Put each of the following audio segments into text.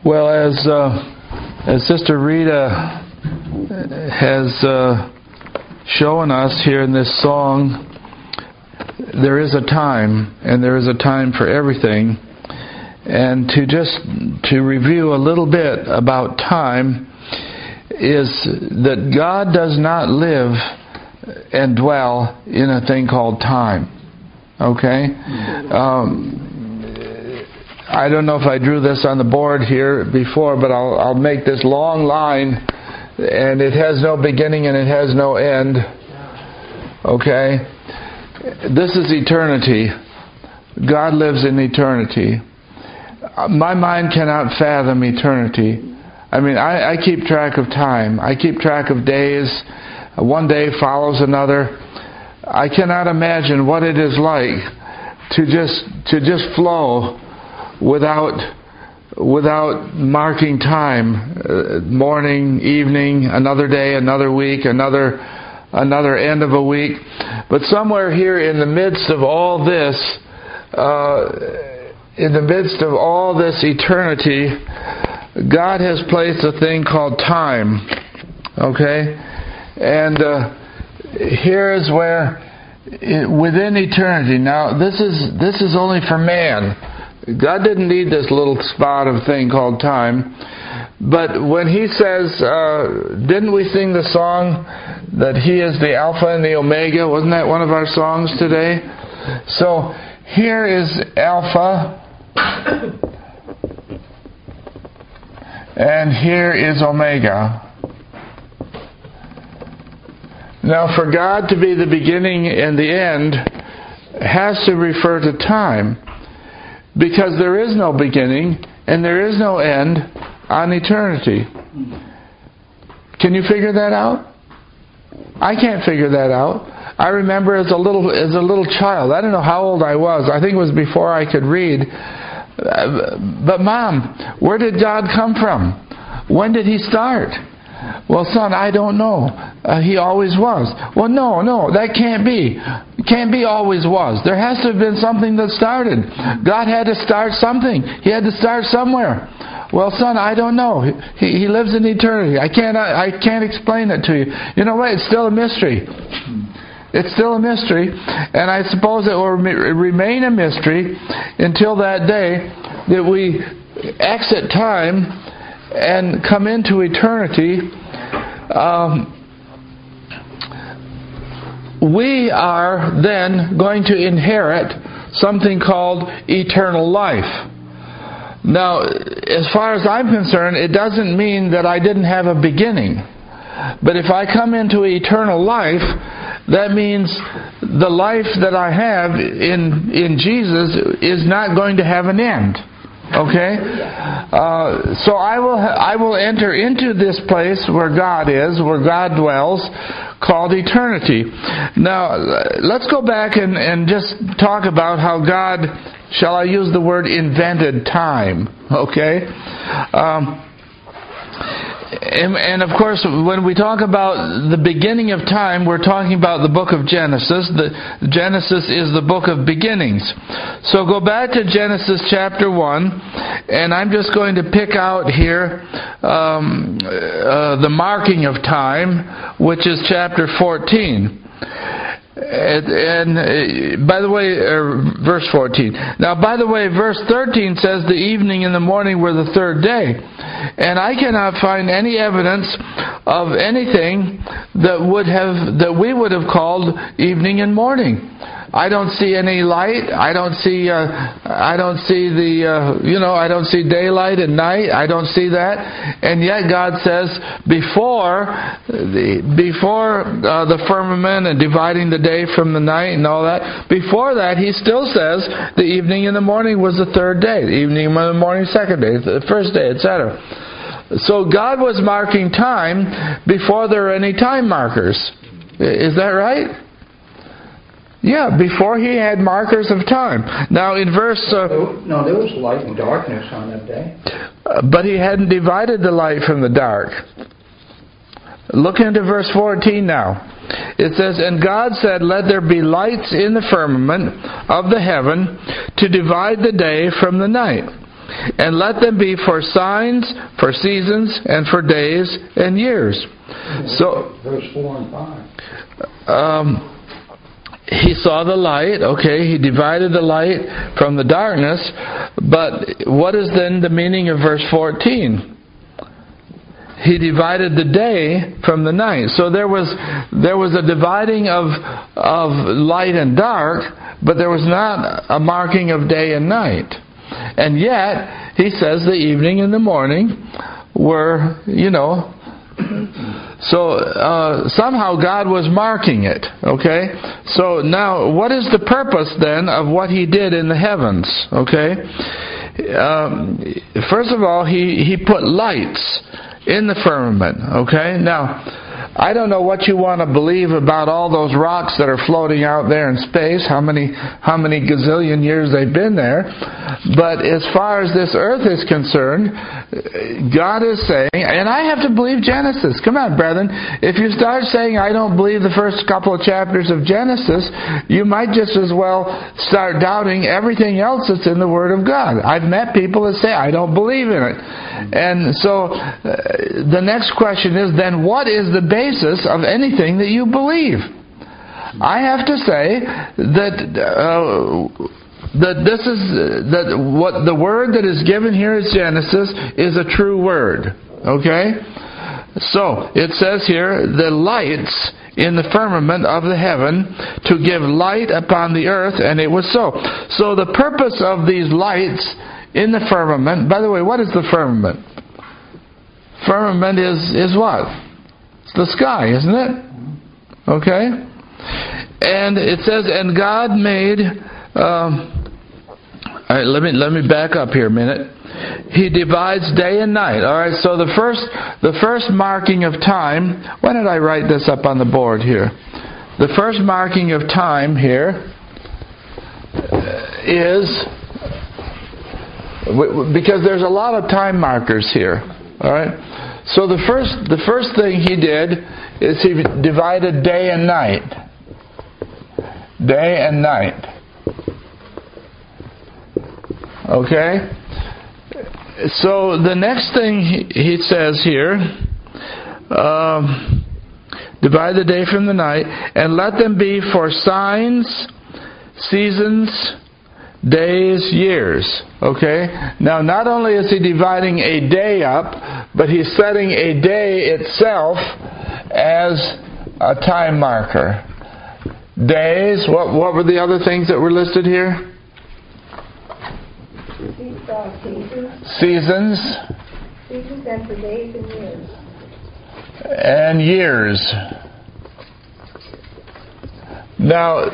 Well, as Sister Rita has shown us here in this song, there is a time, and there is a time for everything. And to review a little bit about time is that God does not live and dwell in a thing called time. Okay? I don't know if I drew this on the board here before, but I'll make this long line, and it has no beginning and it has no end. Okay? This is eternity. God lives in eternity. My mind cannot fathom eternity. I mean, I keep track of time. I keep track of days. One day follows another. I cannot imagine what it is like to just flow without marking time. Morning, evening, another day, another week, another end of a week. But somewhere here in the midst of all this, eternity, God has placed a thing called time. Okay? And here is where, within eternity, now this is only for man. God didn't need this little spot of thing called time. But when He says, didn't we sing the song that He is the Alpha and the Omega? Wasn't that one of our songs today? So here is Alpha, and here is Omega. Now, for God to be the beginning and the end has to refer to time, because there is no beginning and there is no end on eternity. Can you figure that out? I can't figure that out. I remember as a little child, I don't know how old I was. I think it was before I could read. But Mom, where did God come from? When did He start? Well, son, I don't know. He always was. Well, no, that can't be. It can't be always was. There has to have been something that started. God had to start something. He had to start somewhere. Well, son, I don't know. He lives in eternity. I can't explain it to you. You know what? It's still a mystery. It's still a mystery, and I suppose it will remain a mystery until that day that we exit time and come into eternity. We are then going to inherit something called eternal life. Now, as far as I'm concerned, it doesn't mean that I didn't have a beginning. But if I come into eternal life, that means the life that I have in Jesus is not going to have an end. Okay? So I will enter into this place where God is, where God dwells, called eternity. Now, let's go back and just talk about how God, shall I use the word, invented time. Okay? And of course, when we talk about the beginning of time, we're talking about the book of Genesis. Genesis is the book of beginnings. So go back to Genesis chapter 1, and I'm just going to pick out here the marking of time, which is chapter 14. And by the way, verse 14. Now, by the way, verse 13 says the evening and the morning were the third day. And I cannot find any evidence of anything that we would have called evening and morning. I don't see any light. I don't see daylight and night. I don't see that. And yet God says before the firmament and dividing the day from the night and all that, before that He still says the evening and the morning was the third day, the evening and the morning second day, the first day, etc. So God was marking time before there were any time markers. Is that right? Yeah, before He had markers of time. Now in verse... No, there was light and darkness on that day. But He hadn't divided the light from the dark. Look into verse 14 now. It says, "And God said, let there be lights in the firmament of the heaven to divide the day from the night, And let them be for signs, for seasons, and for days and years. So, verse 4 and 5. He saw the light, okay, he divided the light from the darkness, but what is then the meaning of verse 14? He divided the day from the night. So there was a dividing of light and dark, but there was not a marking of day and night. And yet, he says the evening and the morning were, so somehow God was marking it, okay? So now, what is the purpose then of what He did in the heavens, okay? First of all, He put lights in the firmament, okay? Now, I don't know what you want to believe about all those rocks that are floating out there in space, how many gazillion years they've been there. But as far as this earth is concerned, God is saying, and I have to believe Genesis. Come on, brethren. If you start saying, I don't believe the first couple of chapters of Genesis, you might just as well start doubting everything else that's in the Word of God. I've met people that say, I don't believe in it. And so the next question is, then what is the basis of anything that you believe? I have to say that what the word that is given here is Genesis is a true word. Okay? So it says here, the lights in the firmament of the heaven to give light upon the earth, and it was so. So the purpose of these lights in the firmament, by the way, what is the firmament? Firmament is what? It's the sky, isn't it? Okay? And it says, and God made, alright, let me back up here a minute. He divides day and night. Alright, so the first marking of time, why did I write this up on the board here? The first marking of time here is, because there's a lot of time markers here. Alright? So the first thing he did is he divided day and night. Day and night. Okay? So the next thing he says here, divide the day from the night, and let them be for signs, seasons, days, years. Okay? Now, not only is he dividing a day up, but he's setting a day itself as a time marker. Days, what were the other things that were listed here? Seasons. Seasons and for days and years. And years. Now,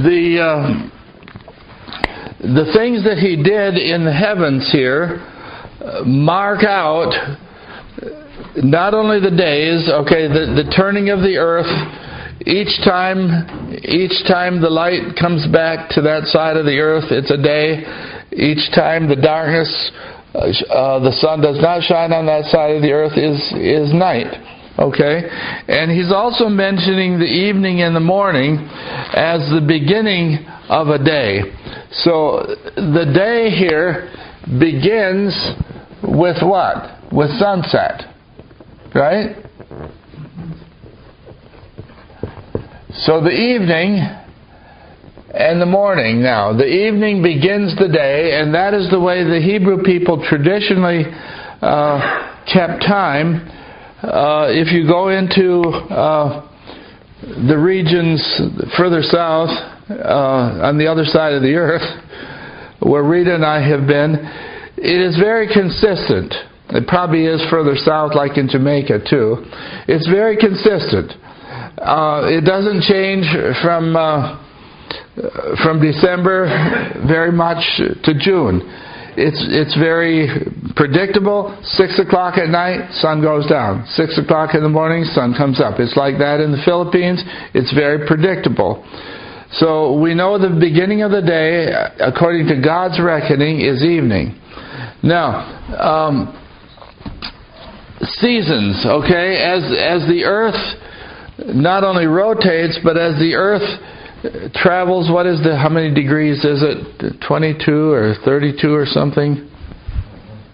the things that he did in the heavens here mark out not only the days, okay, the turning of the earth. Each time the light comes back to that side of the earth, it's a day. Each time the darkness, the sun does not shine on that side of the earth, is night. Okay? And he's also mentioning the evening and the morning as the beginning of a day. So the day here begins with what? With sunset. Right? So the evening and the morning now. The evening begins the day, and that is the way the Hebrew people traditionally kept time. If you go into the regions further south, on the other side of the earth, where Rita and I have been, it is very consistent. It probably is further south, like in Jamaica too. It's very consistent. It doesn't change from December very much to June. It's very predictable. 6 o'clock at night, sun goes down. 6 o'clock in the morning, sun comes up. It's like that in the Philippines. It's very predictable. So we know the beginning of the day, according to God's reckoning, is evening. Now, seasons, okay, as the earth not only rotates, but as the earth travels, how many degrees is it? 22 or 32 or something?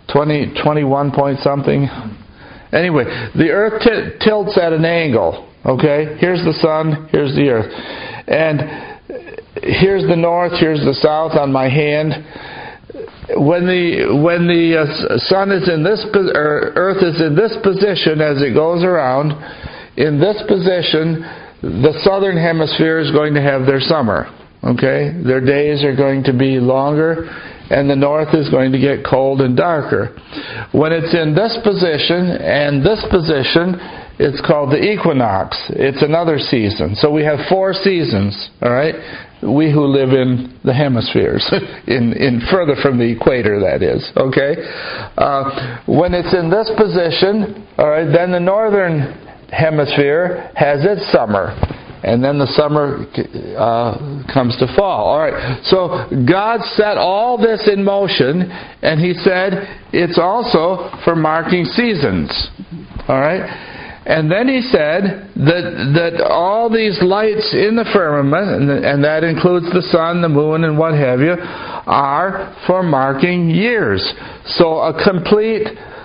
21 point something. Anyway, the earth tilts at an angle. Okay, here's the sun, here's the earth, and here's the north, here's the south on my hand. When the sun is in this, or earth is in this position as it goes around, in this position, the southern hemisphere is going to have their summer. Okay, their days are going to be longer, and the north is going to get cold and darker. When it's in this position and this position, it's called the equinox. It's another season. So we have 4 seasons, all right? We who live in the hemispheres, in further from the equator, that is, okay? When it's in this position, all right, then the northern hemisphere has its summer. And then the summer comes to fall. All right. So God set all this in motion, and He said it's also for marking seasons. All right. And then He said that all these lights in the firmament, and that includes the sun, the moon, and what have you, are for marking years. So a complete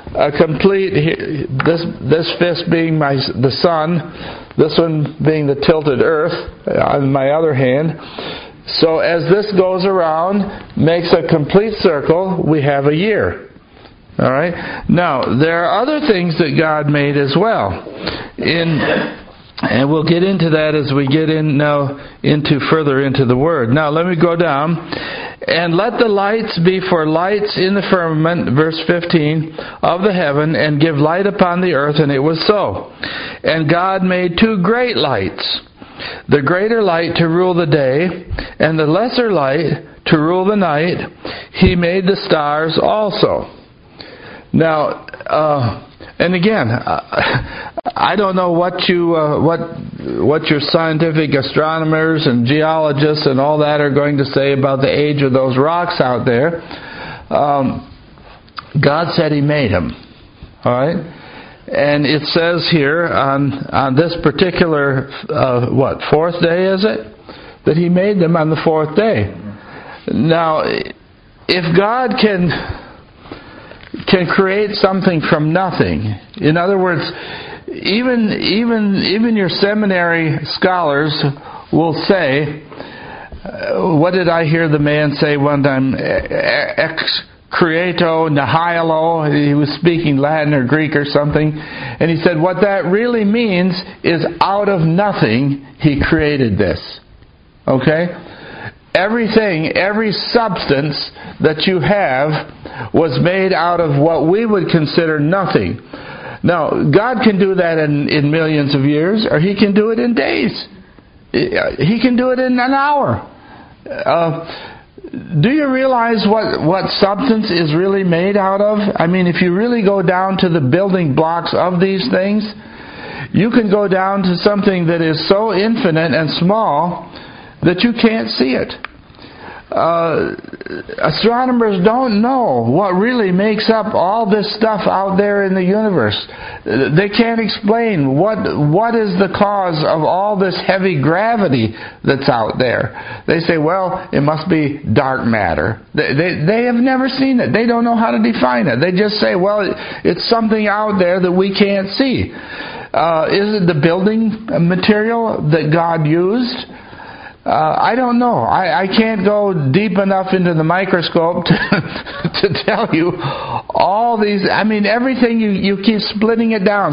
this fist being the sun, this one being the tilted earth on my other hand. So as this goes around, makes a complete circle, we have a year. All right. Now there are other things that God made as well. And we'll get into that as we get in now further into the Word. Now let me go down. And let the lights be for lights in the firmament, verse 15, of the heaven, and give light upon the earth, and it was so. And God made 2 great lights, the greater light to rule the day, and the lesser light to rule the night. He made the stars also. Now, and again, I don't know what your scientific astronomers and geologists and all that are going to say about the age of those rocks out there. God said He made them. All right, and it says here on this particular 4th day, is it, that He made them on the 4th day. Now, if God can create something from nothing. In other words, even your seminary scholars will say, what did I hear the man say one time? Ex creato nihilo. He was speaking Latin or Greek or something. And he said, what that really means is out of nothing, He created this. Okay? Everything, every substance that you have was made out of what we would consider nothing. Now, God can do that in millions of years, or He can do it in days. He can do it in an hour. Do you realize what substance is really made out of? I mean, if you really go down to the building blocks of these things, you can go down to something that is so infinite and small that you can't see it. Astronomers don't know what really makes up all this stuff out there in the universe. They can't explain what is the cause of all this heavy gravity that's out there. They say, well, it must be dark matter. They have never seen it. They don't know how to define it. They just say, well, it's something out there that we can't see. Is it the building material that God used? I don't know. I can't go deep enough into the microscope to tell you all these. I mean, everything you keep splitting it down,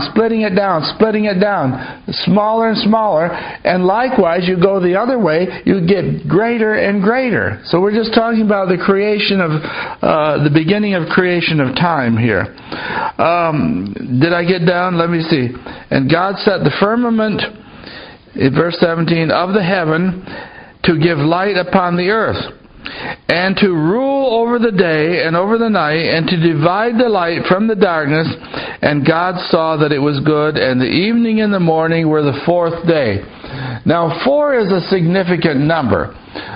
smaller and smaller, and likewise you go the other way, you get greater and greater. So we're just talking about the creation of the beginning of creation of time here. Did I get down? Let me see. And God set the firmament, in verse 17, of the heaven to give light upon the earth, and to rule over the day and over the night, and to divide the light from the darkness. And God saw that it was good, and the evening and the morning were the 4th day. Now 4 is a significant number.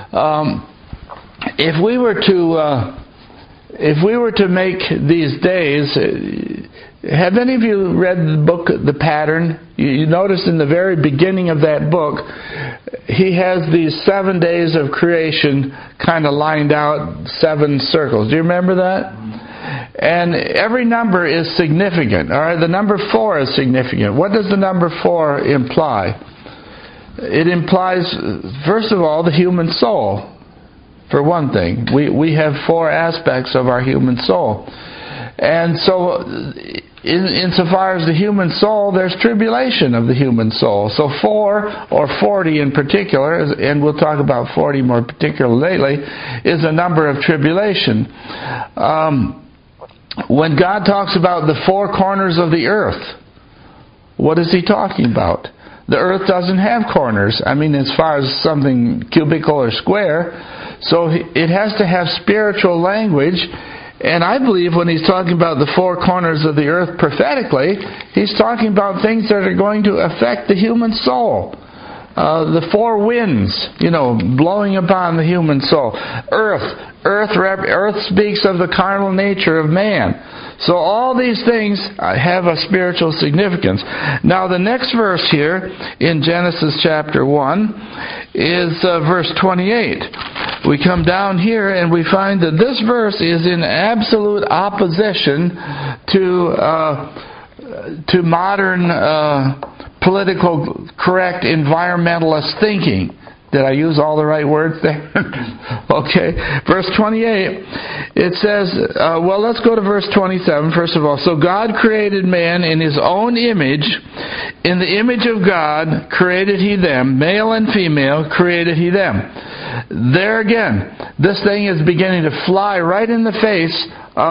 If we were to make these days, have any of you read the book The Pattern? You notice in the very beginning of that book, he has these 7 days of creation kind of lined out, 7 circles. Do you remember that? And every number is significant. All right, the number 4 is significant. What does the number 4 imply? It implies, first of all, the human soul. For one thing, we have 4 aspects of our human soul. And so, insofar as the human soul, there's tribulation of the human soul. So 4, or 40 in particular, and we'll talk about 40 more particularly lately, is a number of tribulation. When God talks about the 4 corners of the earth, what is He talking about? The earth doesn't have corners. I mean, as far as something cubical or square. So it has to have spiritual language. And I believe when He's talking about the 4 corners of the earth prophetically, He's talking about things that are going to affect the human soul. The 4 winds, blowing upon the human soul. Earth speaks of the carnal nature of man. So all these things have a spiritual significance. Now the next verse here in Genesis chapter 1 is verse 28. We come down here and we find that this verse is in absolute opposition to modern political correct environmentalist thinking. Did I use all the right words there? Okay. Verse 28, it says, let's go to verse 27 first of all. So God created man in His own image. In the image of God created He them. Male and female created He them. There again, this thing is beginning to fly right in the face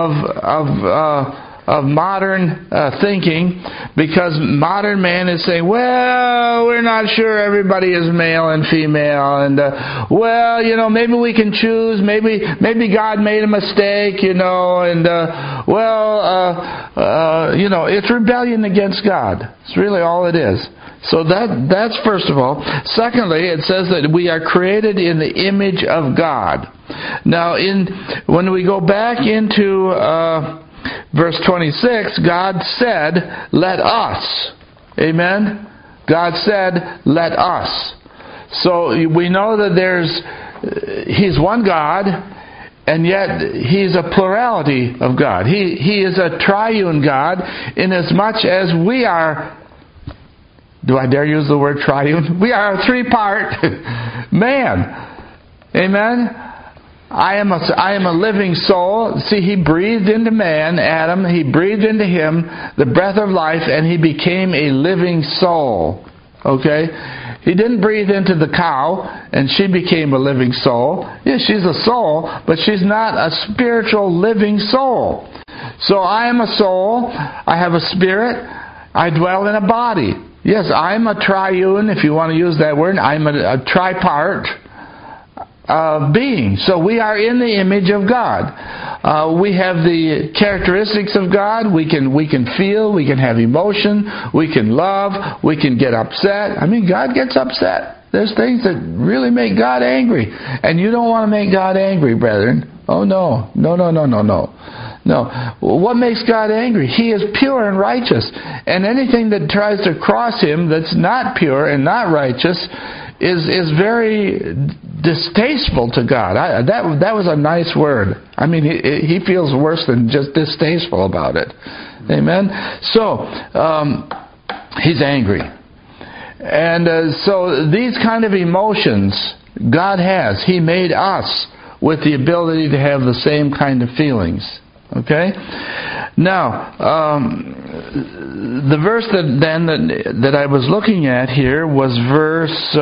of modern thinking, because modern man is saying, well, we're not sure everybody is male and female, and maybe we can choose, maybe God made a mistake, and it's rebellion against God. It's really all it is. So that's first of all. Secondly, it says that we are created in the image of God. Now, when we go back into verse 26, God said, let us. Amen? God said, let us. So we know that He's one God, and yet He's a plurality of God. He is a triune God, inasmuch as we are, do I dare use the word triune? We are a 3-part man. Amen? I am a living soul. See, He breathed into man, Adam. He breathed into him the breath of life, and he became a living soul. Okay? He didn't breathe into the cow, and she became a living soul. Yeah, she's a soul, but she's not a spiritual living soul. So I am a soul. I have a spirit. I dwell in a body. Yes, I'm a triune, if you want to use that word. I'm a tripart being. So we are in the image of God. We have the characteristics of God. We can feel. We can have emotion. We can love. We can get upset. I mean, God gets upset. There's things that really make God angry. And you don't want to make God angry, brethren. Oh, no. No. What makes God angry? He is pure and righteous. And anything that tries to cross Him that's not pure and not righteous is very distasteful to God. That was a nice word. I mean, He feels worse than just distasteful about it. Amen? So, He's angry. And so these kind of emotions God has. He made us with the ability to have the same kind of feelings. Okay? Now, the verse that I was looking at here was verse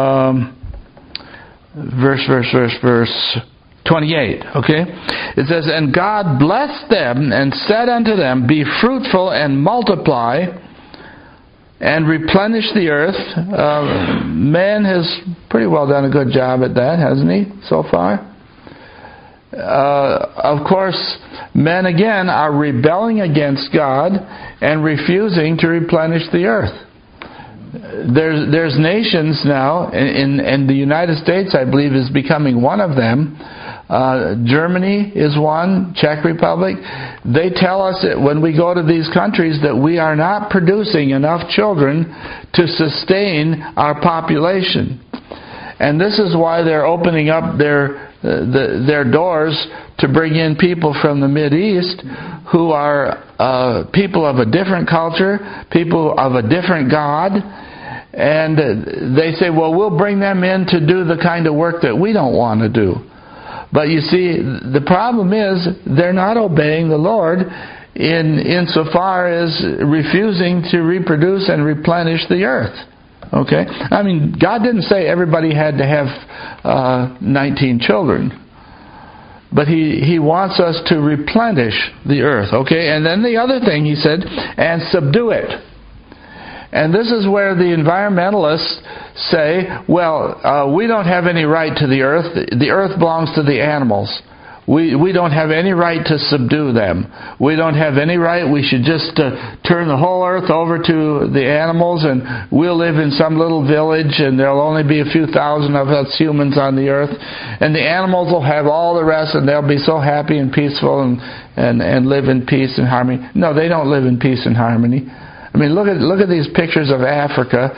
28. Okay? It says, and God blessed them and said unto them, be fruitful and multiply and replenish the earth. Man has pretty well done a good job at that, hasn't he, so far? Of course, men again are rebelling against God and refusing to replenish the earth. There's nations now, and the United States, I believe, is becoming one of them. Germany is one, Czech Republic. They tell us that when we go to these countries that we are not producing enough children to sustain our population. And this is why they're opening up their doors to bring in people from the Mideast who are people of a different culture, people of a different God. And they say, well, we'll bring them in to do the kind of work that we don't want to do. But you see, the problem is they're not obeying the Lord insofar as refusing to reproduce and replenish the earth. Okay? I mean, God didn't say everybody had to have 19 children. But He wants us to replenish the earth. Okay? And then the other thing He said, and subdue it. And this is where the environmentalists say, well, we don't have any right to the earth. The earth belongs to the animals. We don't have any right to subdue them. We don't have any right. We should just turn the whole earth over to the animals, and we'll live in some little village, and there'll only be a few thousand of us humans on the earth, and the animals will have all the rest, and they'll be so happy and peaceful and live in peace and harmony. No, they don't live in peace and harmony. I mean, look at these pictures of Africa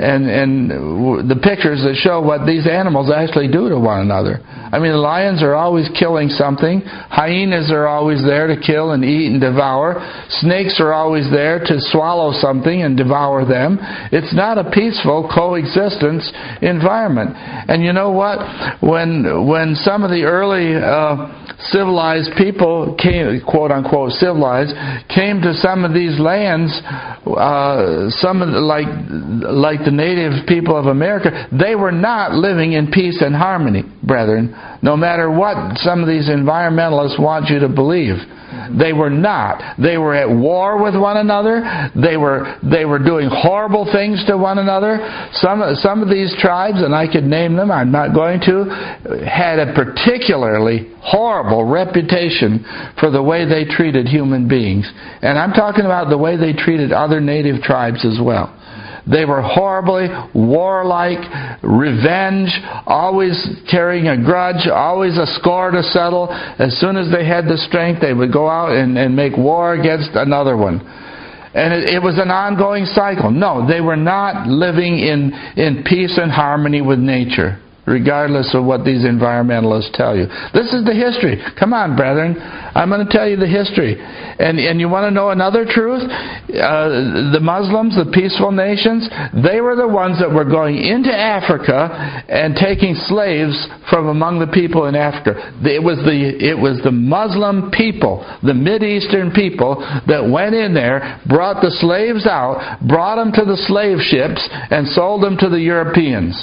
and the pictures that show what these animals actually do to one another. I mean, the lions are always killing something. Hyenas are always there to kill and eat and devour. Snakes are always there to swallow something and devour them. It's not a peaceful coexistence environment. And you know what? When some of the early civilized people came, quote unquote civilized, came to some of these lands, some of the, like the native people of America, they were not living in peace and harmony, brethren, no matter what some of these environmentalists want you to believe. They were not. They were at war with one another. They were doing horrible things to one another. Some of these tribes, and I could name them, I'm not going to, had a particularly horrible reputation for the way they treated human beings. And I'm talking about the way they treated other native tribes as well. They were horribly warlike, revenge, always carrying a grudge, always a score to settle. As soon as they had the strength, they would go out and make war against another one. And it was an ongoing cycle. No, they were not living in peace and harmony with nature, regardless of what these environmentalists tell you. This is the history. Come on, brethren. I'm going to tell you the history. And you want to know another truth? The Muslims, the peaceful nations, they were the ones that were going into Africa and taking slaves from among the people in Africa. It was the Muslim people, the Mideastern people, that went in there, brought the slaves out, brought them to the slave ships, and sold them to the Europeans.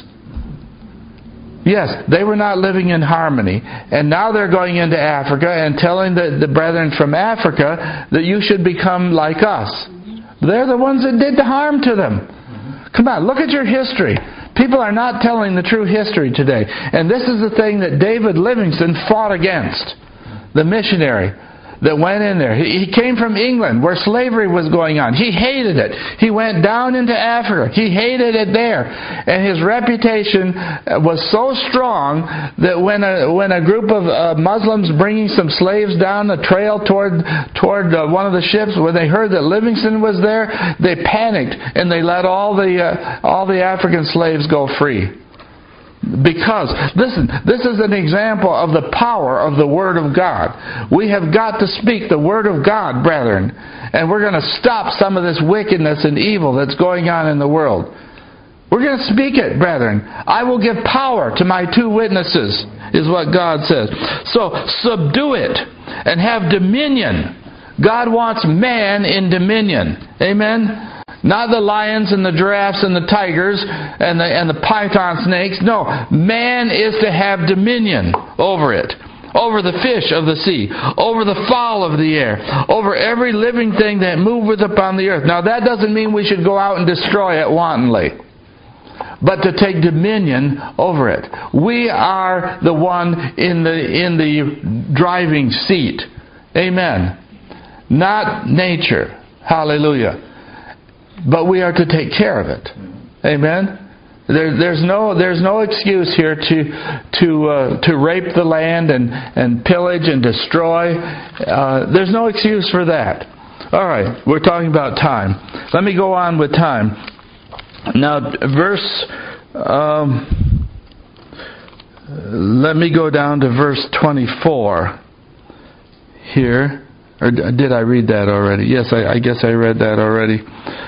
Yes, they were not living in harmony. And now they're going into Africa and telling the brethren from Africa that you should become like us. They're the ones that did the harm to them. Come on, look at your history. People are not telling the true history today. And this is the thing that David Livingstone fought against. The missionary that went in there. He came from England where slavery was going on. He hated it. He went down into Africa. He hated it there. And his reputation was so strong that when a group of Muslims bringing some slaves down the trail toward one of the ships, when they heard that Livingstone was there, they panicked and they let all the African slaves go free. Because, listen, this is an example of the power of the Word of God. We have got to speak the Word of God, brethren. And we're going to stop some of this wickedness and evil that's going on in the world. We're going to speak it, brethren. I will give power to my 2 witnesses, is what God says. So, subdue it and have dominion. God wants man in dominion. Amen? Not the lions and the giraffes and the tigers and the python snakes. No, man is to have dominion over it. Over the fish of the sea. Over the fowl of the air. Over every living thing that moveth upon the earth. Now that doesn't mean we should go out and destroy it wantonly, but to take dominion over it. We are the one in the driving seat. Amen. Not nature. Hallelujah. But we are to take care of it. Amen. There's no excuse here to rape the land and pillage and destroy. There's no excuse for that. All right, we're talking about time. Let me go on with time. Now, verse let me go down to verse 24 here. Or did I read that already? Yes, I guess I read that already.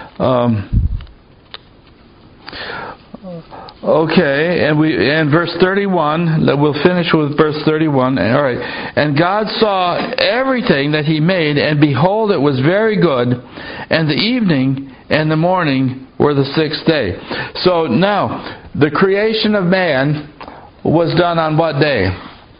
Okay, and verse 31, we'll finish with verse 31. All right. And God saw everything that He made, and behold, it was very good. And the evening and the morning were the sixth day. So now, the creation of man was done on what day?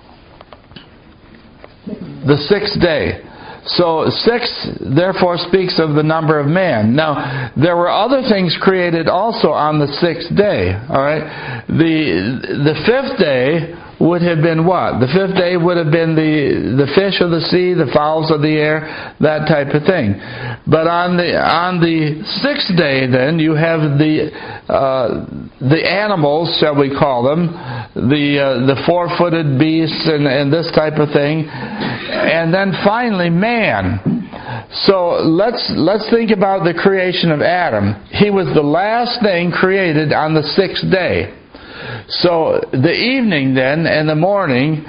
The sixth day. So 6 therefore speaks of the number of man. Now, there were other things created also on the 6th day. All right. The 5th day would have been what? The 5th day would have been the fish of the sea, the fowls of the air, that type of thing. But on the 6th day, then you have the animals, shall we call them, the 4-footed beasts and this type of thing, and then finally man. So let's think about the creation of Adam. He was the last thing created on the 6th day. So the evening then and the morning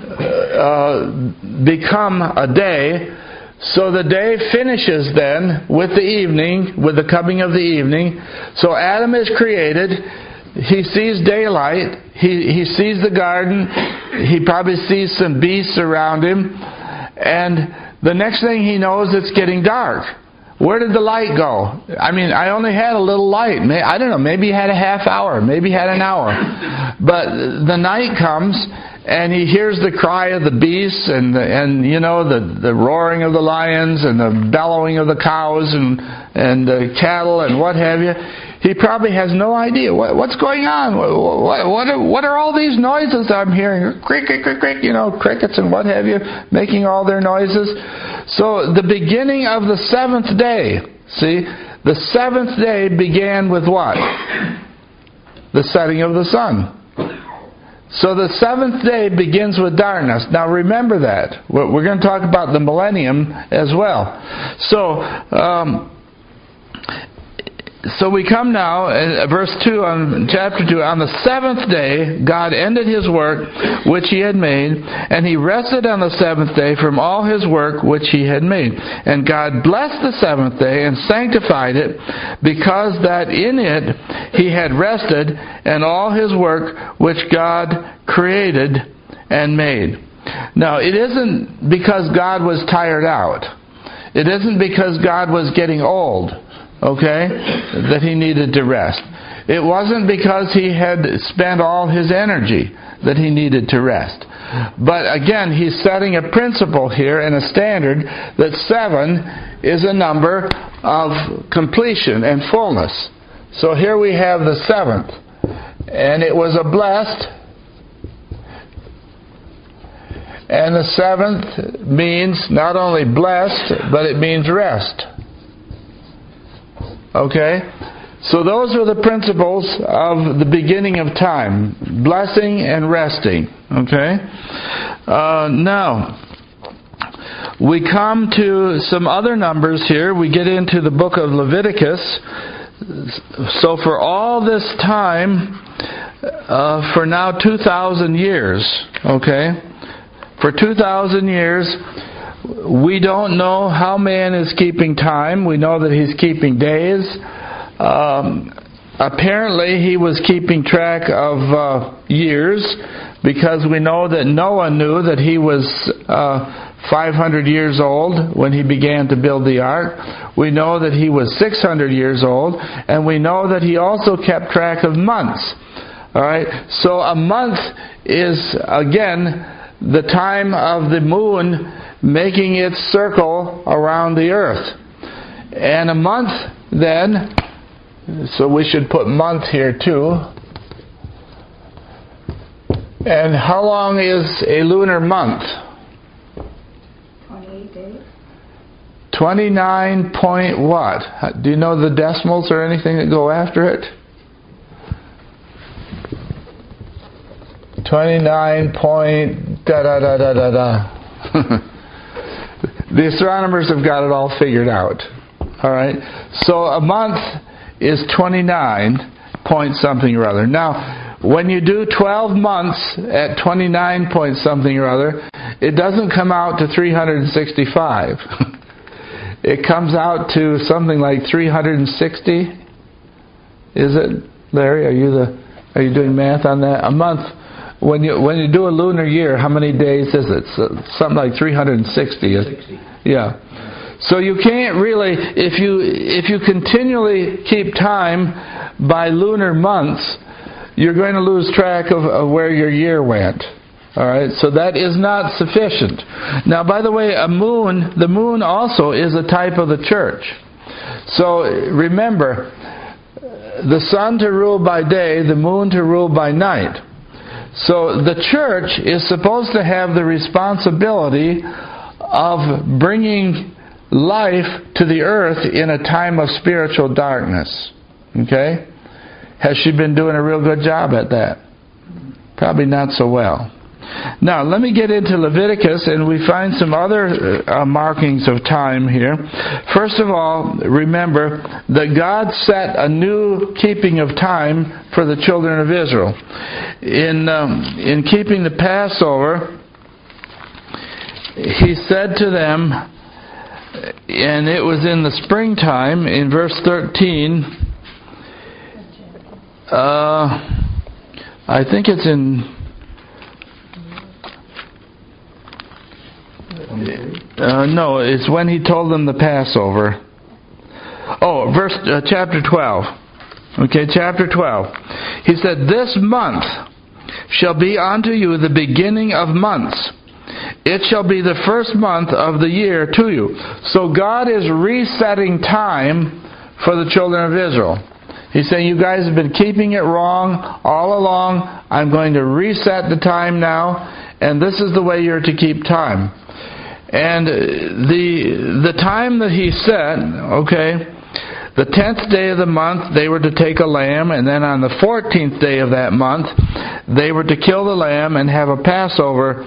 become a day. So the day finishes then with the evening, with the coming of the evening. So Adam is created. He sees daylight. He sees the garden. He probably sees some beasts around him. And the next thing he knows, it's getting dark. Where did the light go? I mean, I only had a little light. I don't know, maybe he had a half hour, maybe he had an hour. But the night comes, and he hears the cry of the beasts, and you know, the roaring of the lions, and the bellowing of the cows, and the cattle, and what have you. He probably has no idea what's going on. What are all these noises I'm hearing? Crick, crick, crick, crick, you know, crickets and what have you, making all their noises. So the beginning of the 7th day, see, the 7th day began with what? The setting of the sun. So the 7th day begins with darkness. Now remember that. We're going to talk about the millennium as well. So we come now, verse 2 on chapter 2, on the 7th day God ended His work which He had made, and He rested on the 7th day from all His work which He had made. And God blessed the 7th day and sanctified it, because that in it He had rested and all His work which God created and made. Now, it isn't because God was tired out. It isn't because God was getting old, okay, that He needed to rest. It wasn't because He had spent all His energy that He needed to rest. But again, He's setting a principle here and a standard that 7 is a number of completion and fullness. So here we have the 7th. And it was a blessed. And the 7th means not only blessed, but it means rest. Okay? So those are the principles of the beginning of time. Blessing and resting. Okay? Now, we come to some other numbers here. We get into the book of Leviticus. So for all this time, for now 2,000 years, okay? For 2,000 years, we don't know how man is keeping time. We know that he's keeping days. Apparently, he was keeping track of years, because we know that Noah knew that he was 500 years old when he began to build the ark. We know that he was 600 years old, and we know that he also kept track of months. All right? So a month is, again, the time of the moon making its circle around the earth. And a month, then, so we should put month here too. And how long is a lunar month? 28 days. 29 point what? Do you know the decimals or anything that go after it? 29 point da-da-da-da-da-da. The astronomers have got it all figured out. All right? So a month is 29 point something or other. Now, when you do 12 months at 29 point something or other, it doesn't come out to 365. It comes out to something like 360. Is it, Larry? Are you doing math on that? A month. When you do a lunar year, how many days is it? So, something like 360. 60. Yeah. So you can't really, if you continually keep time by lunar months, you're going to lose track of where your year went. All right, so that is not sufficient. Now, by the way, the moon also is a type of the church. So remember, the sun to rule by day, the moon to rule by night. So the church is supposed to have the responsibility of bringing life to the earth in a time of spiritual darkness. Okay? Has she been doing a real good job at that? Probably not so well. Now, let me get into Leviticus, and we find some other markings of time here. First of all, remember that God set a new keeping of time for the children of Israel. In keeping the Passover, He said to them, and it was in the springtime, in verse 13, I think it's in... no, it's when He told them the Passover. Oh, chapter 12. Okay, chapter 12. He said, "This month shall be unto you the beginning of months. It shall be the first month of the year to you." So God is resetting time for the children of Israel. He's saying, you guys have been keeping it wrong all along. I'm going to reset the time now, and this is the way you're to keep time. And the time that He set, okay, the 10th day of the month, they were to take a lamb, and then on the 14th day of that month, they were to kill the lamb and have a Passover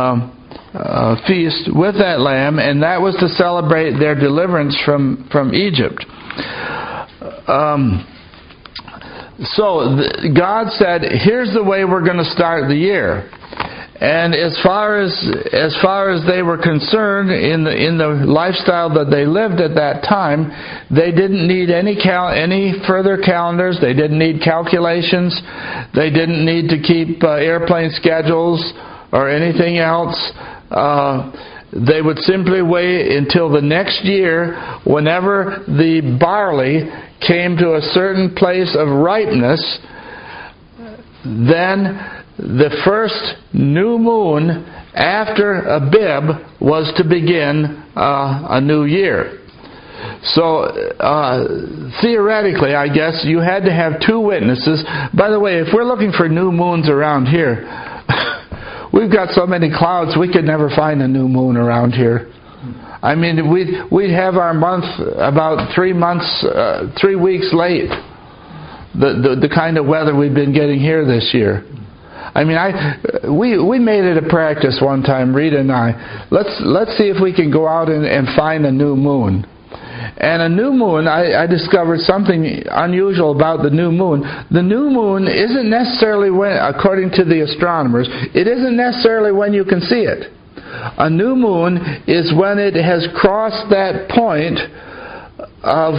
feast with that lamb, and that was to celebrate their deliverance from Egypt. So God said, here's the way we're going to start the year. And as far as they were concerned in the lifestyle that they lived at that time, they didn't need any further calendars. They didn't need calculations. They didn't need to keep airplane schedules or anything else. They would simply wait until the next year, whenever the barley came to a certain place of ripeness. Then the first new moon after Abib was to begin a new year. So theoretically, I guess, you had to have two witnesses. By the way, if we're looking for new moons around here, we've got so many clouds we could never find a new moon around here. I mean, we'd have our month about 3 weeks late. The kind of weather we've been getting here this year. I mean, we made it a practice one time, Rita and I. Let's see if we can go out and find a new moon. And a new moon, I discovered something unusual about the new moon. The new moon isn't necessarily when, according to the astronomers, it isn't necessarily when you can see it. A new moon is when it has crossed that point of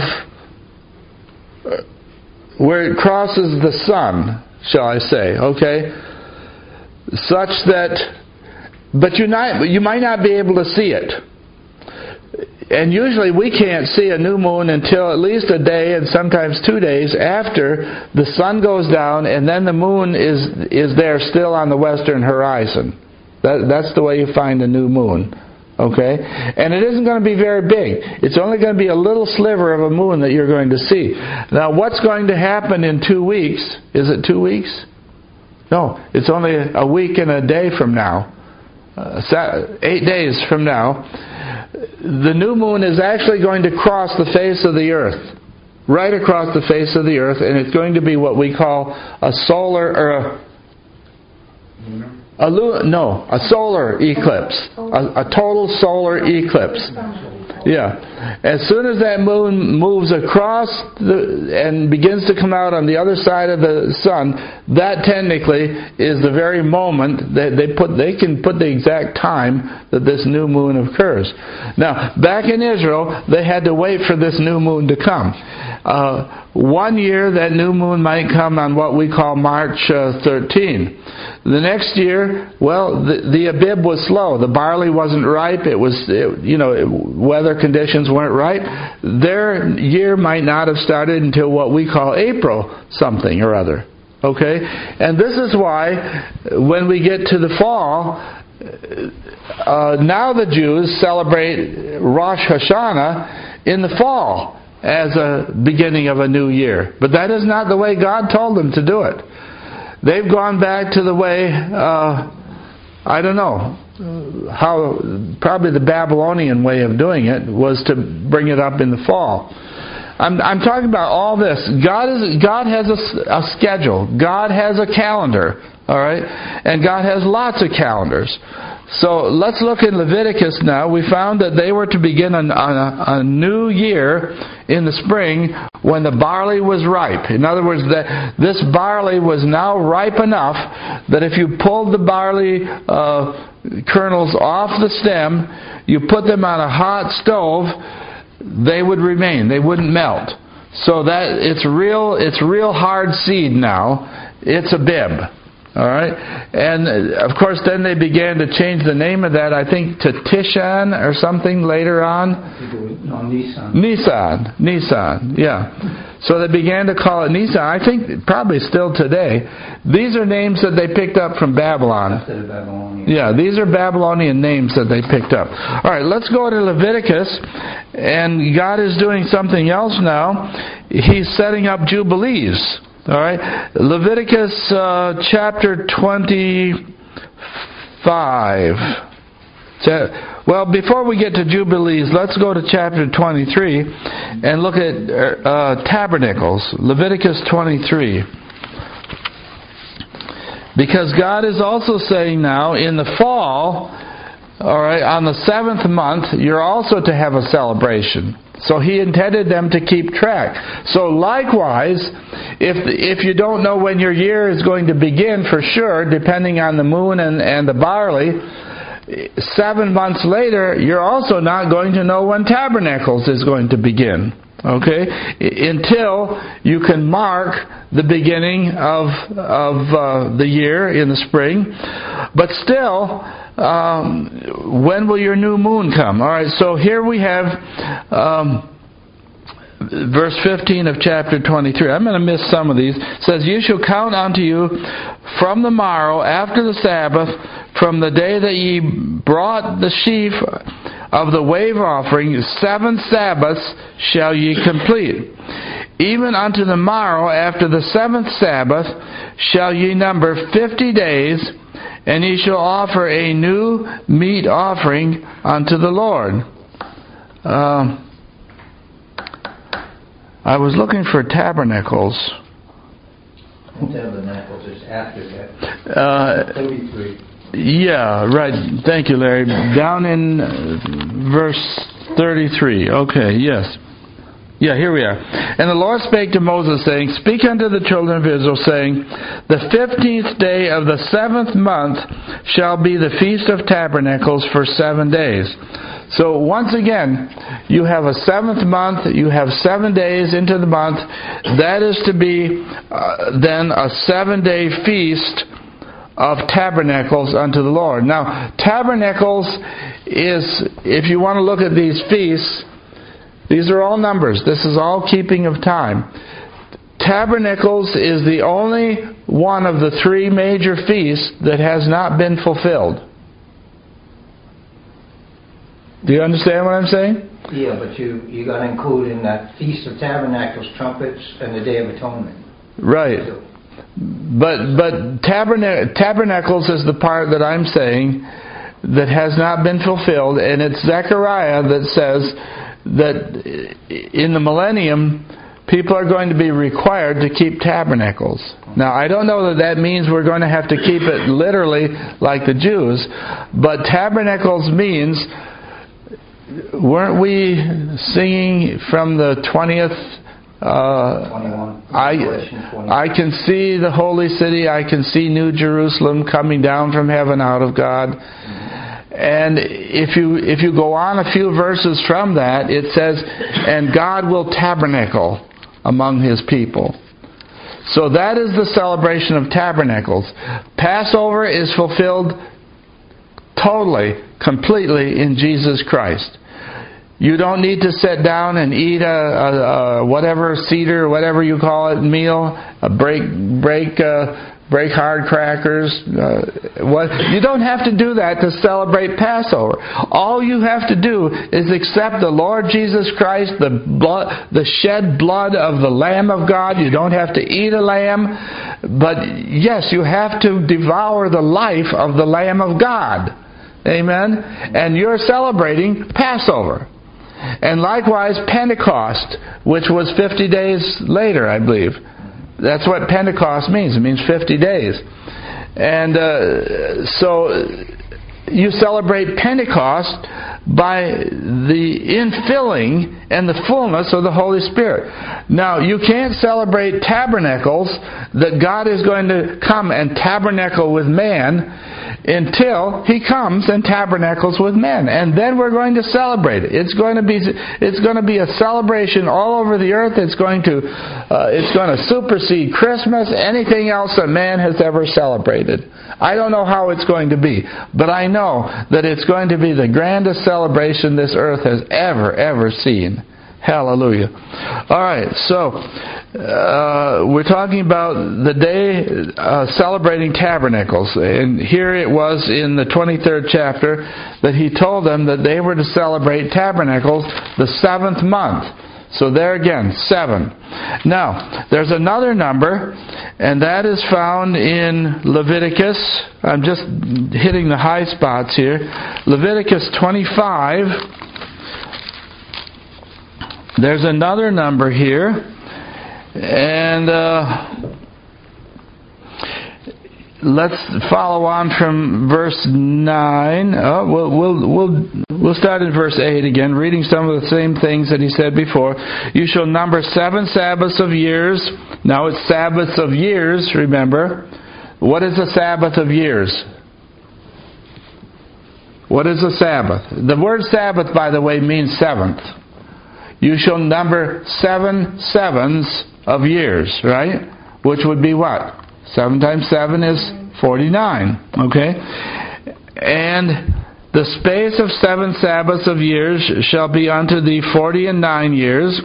where it crosses the sun, shall I say, okay? Such that, but you might not be able to see it. And usually we can't see a new moon until at least a day and sometimes 2 days after the sun goes down, and then the moon is there still on the western horizon. That's the way you find a new moon. Okay? And it isn't going to be very big. It's only going to be a little sliver of a moon that you're going to see. Now, what's going to happen in 2 weeks? Is it 2 weeks? No, it's only a week and a day from now. 8 days from now. The new moon is actually going to cross the face of the earth. Right across the face of the earth. And it's going to be what we call a solar, or a solar eclipse. A total solar eclipse. Yeah. As soon as that moon moves across and begins to come out on the other side of the sun, that technically is the very moment that they can put the exact time that this new moon occurs. Now, back in Israel, they had to wait for this new moon to come. 1 year, that new moon might come on what we call March 13. The next year, well, the Abib was slow. The barley wasn't ripe. Weather conditions weren't right. Their year might not have started until what we call April something or other. Okay? And this is why when we get to the fall, now the Jews celebrate Rosh Hashanah in the fall as a beginning of a new year. But that is not the way God told them to do it. They've gone back to the way, I don't know, how probably the Babylonian way of doing it was to bring it up in the fall. I'm talking about all this. God has a schedule. God has a calendar, all right? And God has lots of calendars. So let's look in Leviticus now. We found that they were to begin a new year in the spring when the barley was ripe. In other words, this barley was now ripe enough that if you pulled the barley kernels off the stem, you put them on a hot stove, they would remain. They wouldn't melt. So that it's real hard seed now. It's a bib. All right, and of course, then they began to change the name of that. I think to Tishan or something later on. No, Nisan. Yeah. So they began to call it Nisan. I think probably still today. These are names that they picked up from Babylon. After the Babylonian. Yeah, these are Babylonian names that they picked up. All right, let's go to Leviticus, and God is doing something else now. He's setting up jubilees. All right, Leviticus chapter 25. Well, before we get to Jubilees, let's go to chapter 23 and look at tabernacles. Leviticus 23. Because God is also saying now, in the fall, all right, on the 7th month, you're also to have a celebration. So He intended them to keep track. So likewise, if you don't know when your year is going to begin for sure, depending on the moon and the barley, 7 months later, you're also not going to know when Tabernacles is going to begin. Okay? Until you can mark the beginning of the year in the spring. But still, when will your new moon come? All right, so here we have verse 15 of chapter 23. I'm going to miss some of these. It says, "You shall count unto you from the morrow after the Sabbath, from the day that ye brought the sheaf of the wave offering, 7 Sabbaths shall ye complete. Even unto the morrow after the 7th Sabbath shall ye number 50 days, and ye shall offer a new meat offering unto the Lord." I was looking for tabernacles. Tabernacles is after that. 33. Yeah, right. Thank you, Larry. Down in verse 33. Okay, yes. Yeah, here we are. "And the Lord spake to Moses, saying, Speak unto the children of Israel, saying, The 15th day of the 7th month shall be the Feast of Tabernacles for 7 days." So once again, you have a 7th month, you have 7 days into the month. That is to be then a 7-day feast of tabernacles unto the Lord. Now, tabernacles is, if you want to look at these feasts, these are all numbers. This is all keeping of time. Tabernacles is the only one of the 3 major feasts that has not been fulfilled. Do you understand what I'm saying? Yeah, but you got to include in that Feast of Tabernacles, trumpets, and the Day of Atonement. Right. But tabernacles is the part that I'm saying that has not been fulfilled, and it's Zechariah that says that in the millennium, people are going to be required to keep tabernacles. Now, I don't know that means we're going to have to keep it literally like the Jews, but tabernacles means weren't we singing from the 20th? 21. I can see the holy city. I can see New Jerusalem coming down from heaven out of God. And if you go on a few verses from that, it says, and God will tabernacle among His people. So that is the celebration of tabernacles. Passover is fulfilled totally, completely in Jesus Christ. You don't need to sit down and eat a whatever cedar, whatever you call it, meal, break hard crackers. You don't have to do that to celebrate Passover. All you have to do is accept the Lord Jesus Christ, the shed blood of the Lamb of God. You don't have to eat a lamb, but yes, you have to devour the life of the Lamb of God. Amen? And you're celebrating Passover. And likewise, Pentecost, which was 50 days later, I believe. That's what Pentecost means. It means 50 days. And so you celebrate Pentecost by the infilling and the fullness of the Holy Spirit. Now, you can't celebrate tabernacles, that God is going to come and tabernacle with man, until He comes and tabernacles with men. And then we're going to celebrate it. It's going to be a celebration all over the earth. It's going to supersede Christmas, anything else that man has ever celebrated. I don't know how it's going to be, but I know that it's going to be the grandest celebration this earth has ever seen. Hallelujah. All right, so we're talking about the day celebrating tabernacles. And here it was in the 23rd chapter that He told them that they were to celebrate tabernacles the 7th month. So there again, 7. Now, there's another number, and that is found in Leviticus. I'm just hitting the high spots here. Leviticus 25. There's another number here, and let's follow on from verse 9. We'll start in verse 8 again, reading some of the same things that he said before. You shall number 7 Sabbaths of years. Now it's Sabbaths of years, remember. What is a Sabbath of years? What is a Sabbath? The word Sabbath, by the way, means 7th. You shall number 7 sevens of years, right? Which would be what? 7 times 7 is 49, okay? And the space of 7 Sabbaths of years shall be unto thee 49 years.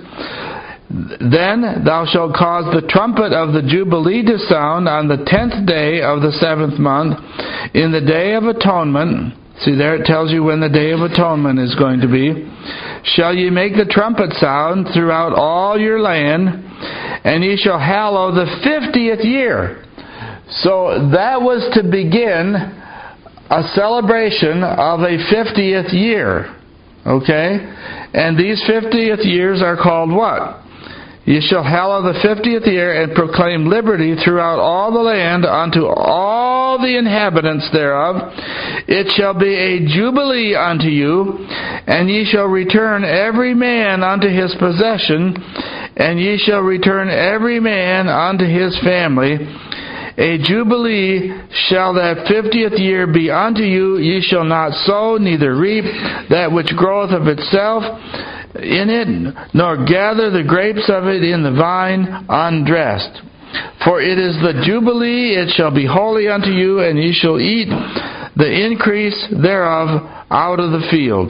Then thou shalt cause the trumpet of the Jubilee to sound on the 10th day of the 7th month, in the day of atonement. See, there it tells you when the Day of Atonement is going to be. Shall ye make the trumpet sound throughout all your land, and ye shall hallow the 50th year. So that was to begin a celebration of a 50th year. Okay? And these 50th years are called what? Ye shall hallow the 50th year, and proclaim liberty throughout all the land unto all the inhabitants thereof. It shall be a jubilee unto you, and ye shall return every man unto his possession, and ye shall return every man unto his family. A jubilee shall that 50th year be unto you. Ye shall not sow, neither reap that which groweth of itself in it, nor gather the grapes of it in the vine undressed. For it is the Jubilee, it shall be holy unto you, and ye shall eat the increase thereof out of the field.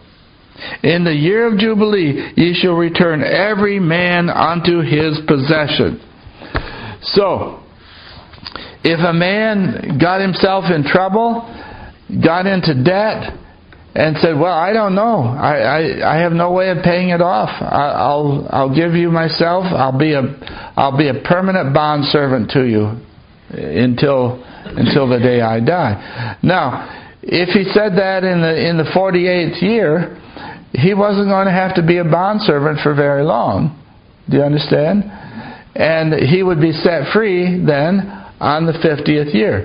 In the year of Jubilee ye shall return every man unto his possession. So, if a man got himself in trouble, got into debt, and said, well, I don't know. I have no way of paying it off. I'll give you myself. I'll be a permanent bondservant to you until the day I die. Now, if he said that in the 48th year, he wasn't going to have to be a bondservant for very long. Do you understand? And he would be set free then on the 50th year.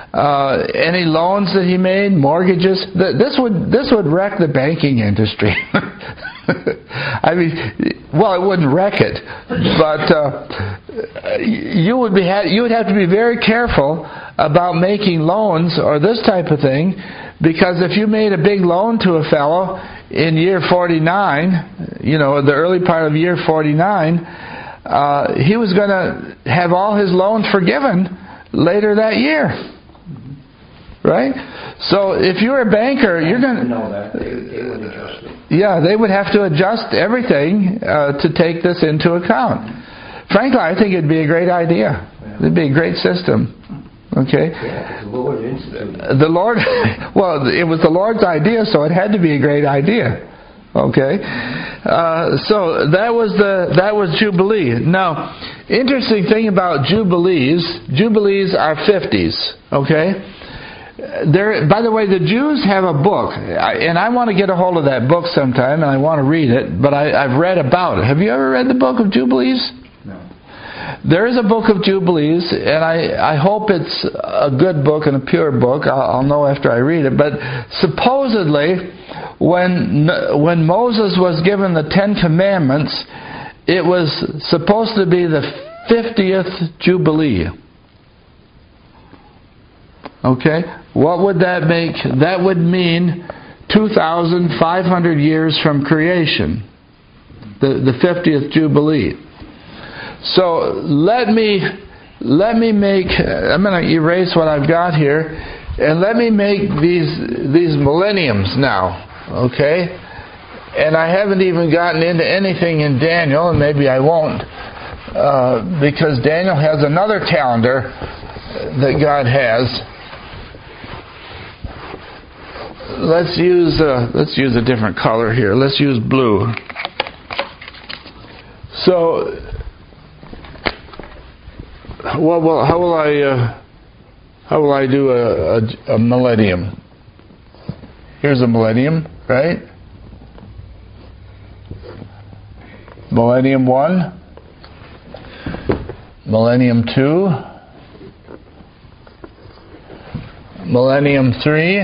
Any loans that he made, mortgages. This would wreck the banking industry. I mean, well, it wouldn't wreck it, but you would have to be very careful about making loans or this type of thing, because if you made a big loan to a fellow in year 49, the early part of year 49, he was going to have all his loans forgiven later that year. Right? So if you're a banker, you're going to know that. They would adjust it. Yeah, they would have to adjust everything to take this into account. Frankly, I think it'd be a great idea. It'd be a great system. Okay? Yeah, the Lord instituted. Well, it was the Lord's idea, so it had to be a great idea. Okay? So that was Jubilee. Now, interesting thing about Jubilees are 50s. Okay? By the way, the Jews have a book, and I want to get a hold of that book sometime, and I want to read it, but I've read about it. Have you ever read the book of Jubilees? No. There is a book of Jubilees, and I hope it's a good book and a pure book. I'll know after I read it. But supposedly, when Moses was given the 10 Commandments, it was supposed to be the 50th Jubilee. Okay? What would that make? That would mean 2,500 years from creation. The 50th Jubilee. So let me make, I'm going to erase what I've got here, and let me make these millenniums now. Okay? And I haven't even gotten into anything in Daniel, and maybe I won't, because Daniel has another calendar that God has. Let's use a different color here. Let's use blue. So, how will I do a millennium? Here's a millennium, right? Millennium 1, Millennium 2, Millennium 3,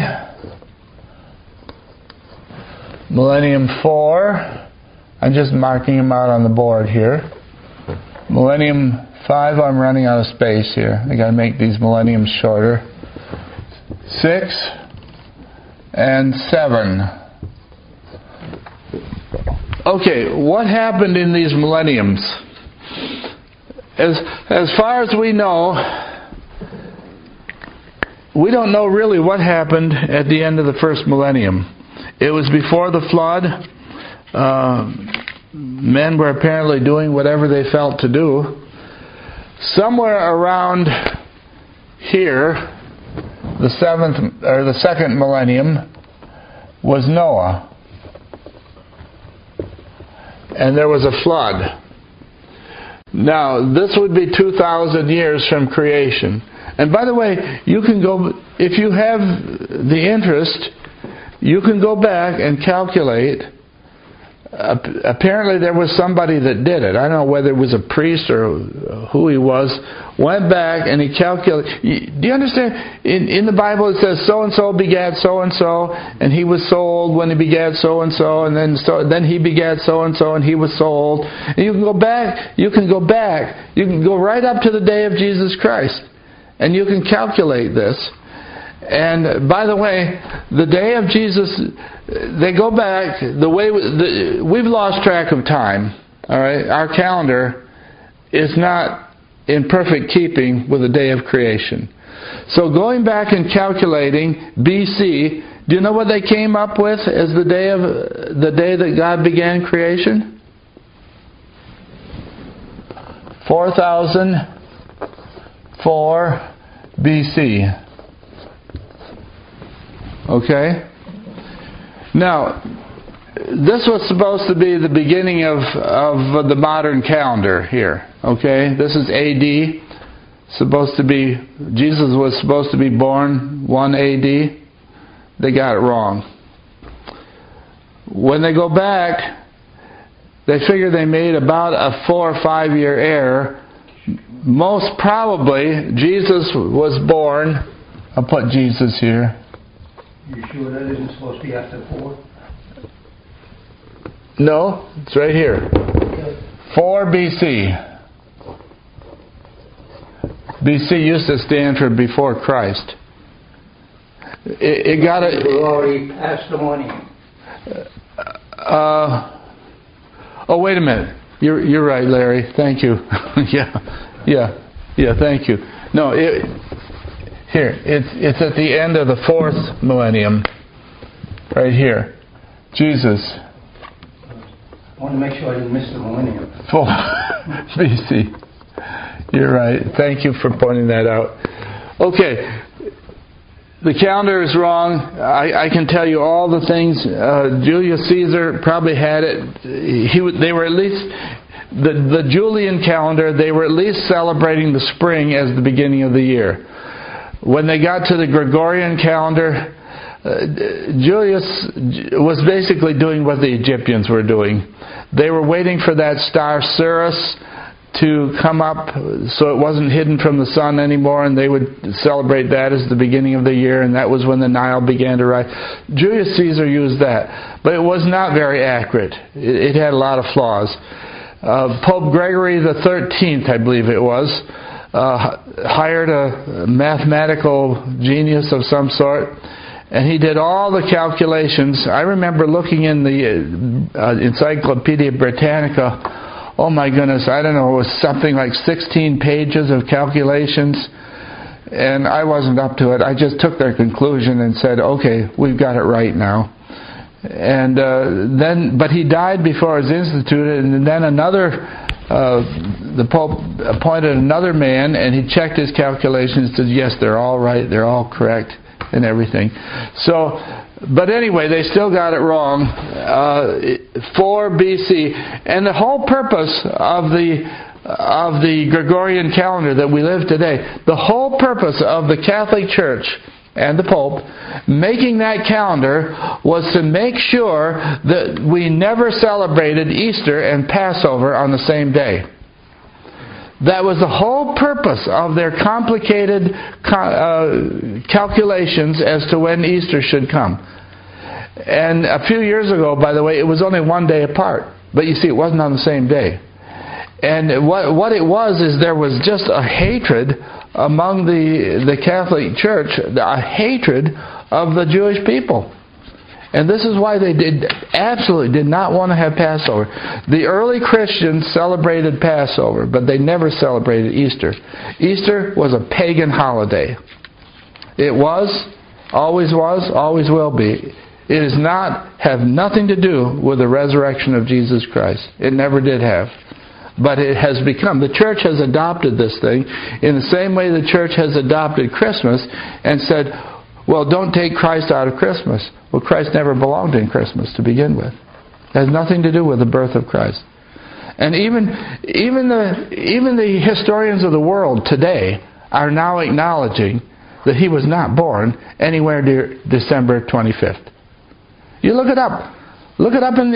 Millennium 4, I'm just marking them out on the board here. Millennium 5, I'm running out of space here. I got to make these millenniums shorter. 6 and 7. Okay, what happened in these millenniums? As far as we know, we don't know really what happened at the end of the first millennium. It was before the flood. Men were apparently doing whatever they felt to do. Somewhere around here, the second millennium, was Noah. And there was a flood. Now, this would be 2,000 years from creation. And by the way, you can go, if you have the interest, you can go back and calculate. Apparently there was somebody that did it. I don't know whether it was a priest or who he was. Went back and he calculated. Do you understand? In the Bible it says so-and-so begat so-and-so, and he was so old when he begat so-and-so, and then he begat so-and-so, and he was so old. And you can go back. You can go right up to the day of Jesus Christ. And you can calculate this. And by the way, the day of Jesus, they go back the way we've lost track of time. All right, our calendar is not in perfect keeping with the day of creation. So going back and calculating BC, do you know what they came up with as the day that God began creation? 4004 BC. Okay? Now, this was supposed to be the beginning of the modern calendar here. Okay? This is AD. Jesus was supposed to be born 1 AD. They got it wrong. When they go back, they figure they made about a 4 or 5 year error. Most probably, Jesus was born I'll put Jesus here. You sure that isn't supposed to be after 4? No, it's right here. 4 BC. BC used to stand for before Christ. It got it. We're already past the millennium. Oh, wait a minute. You're right, Larry. Thank you. Yeah. Thank you. No, it's at the end of the 4th millennium, right here. Jesus. I want to make sure I didn't miss the millennium. 4 BC. You're right. Thank you for pointing that out. Okay. The calendar is wrong. I can tell you all the things. Julius Caesar probably had it. They were at least the Julian calendar. They were at least celebrating the spring as the beginning of the year. When they got to the Gregorian calendar, Julius was basically doing what the Egyptians were doing. They were waiting for that star Sirius to come up so it wasn't hidden from the sun anymore, and they would celebrate that as the beginning of the year, and that was when the Nile began to rise. Julius Caesar used that, but it was not very accurate. It had a lot of flaws. Pope Gregory the 13th, I believe it was, hired a mathematical genius of some sort, and he did all the calculations. I remember looking in the Encyclopedia Britannica. Oh my goodness, I don't know, it was something like 16 pages of calculations, and I wasn't up to it. I just took their conclusion and said, okay, we've got it right now. And but he died before it was instituted, and then the Pope appointed another man, and he checked his calculations and said, yes, they're all right, they're all correct, and everything. So, but anyway, they still got it wrong. 4 BC, and the whole purpose of the Gregorian calendar that we live today, the whole purpose of the Catholic Church and the Pope making that calendar was to make sure that we never celebrated Easter and Passover on the same day. That was the whole purpose of their complicated calculations as to when Easter should come. And a few years ago, by the way, it was only one day apart. But you see, it wasn't on the same day. And what it was is there was just a hatred among the Catholic Church, a hatred of the Jewish people. And this is why they absolutely did not want to have Passover. The early Christians celebrated Passover, but they never celebrated Easter. Easter was a pagan holiday. It was, always will be. It does not have nothing to do with the resurrection of Jesus Christ. It never did have. But it has become. The church has adopted this thing in the same way the church has adopted Christmas and said, well, don't take Christ out of Christmas. Well, Christ never belonged in Christmas to begin with. It has nothing to do with the birth of Christ. And even the historians of the world today are now acknowledging that he was not born anywhere near December 25th. You look it up. Look it up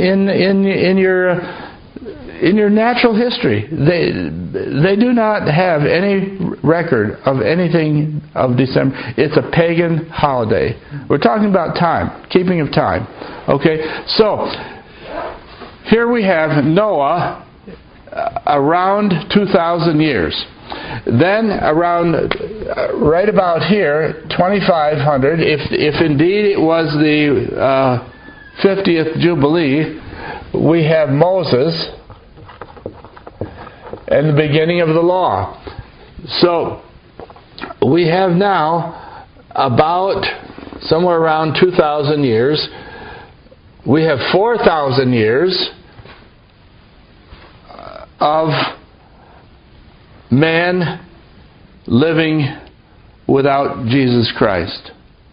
in your natural history. They do not have any record of anything of December. It's a pagan holiday. We're talking about time, keeping of time. Okay, so here we have Noah around 2,000 years. Then around right about here, 2,500, if indeed it was the 50th Jubilee, we have Moses and the beginning of the law. So we have now about somewhere around 2,000 years. We have 4,000 years of man living without Jesus Christ.